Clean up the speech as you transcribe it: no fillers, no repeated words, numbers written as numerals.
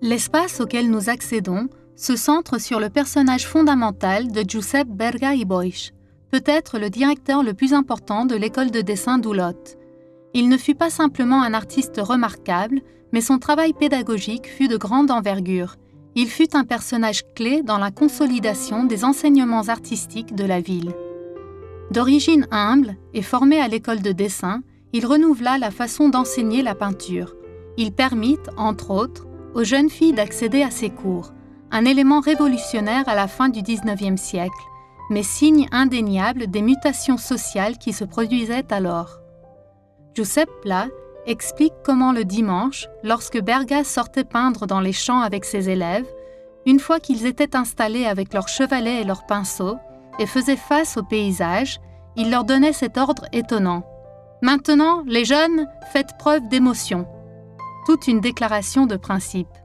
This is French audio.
L'espace auquel nous accédons se centre sur le personnage fondamental de Giuseppe Berga i Boix, peut-être le directeur le plus important de l'école de dessin d'Oulotte. Il ne fut pas simplement un artiste remarquable, mais son travail pédagogique fut de grande envergure. Il fut un personnage clé dans la consolidation des enseignements artistiques de la ville. D'origine humble et formé à l'école de dessin, il renouvela la façon d'enseigner la peinture. Il permit, entre autres, aux jeunes filles d'accéder à ses cours, un élément révolutionnaire à la fin du XIXe siècle, mais signe indéniable des mutations sociales qui se produisaient alors. Giuseppe Pla explique comment le dimanche, lorsque Berga sortait peindre dans les champs avec ses élèves, une fois qu'ils étaient installés avec leurs chevalets et leurs pinceaux et faisaient face au paysage, il leur donnait cet ordre étonnant. « Maintenant, les jeunes, faites preuve d'émotion. » Toute une déclaration de principe.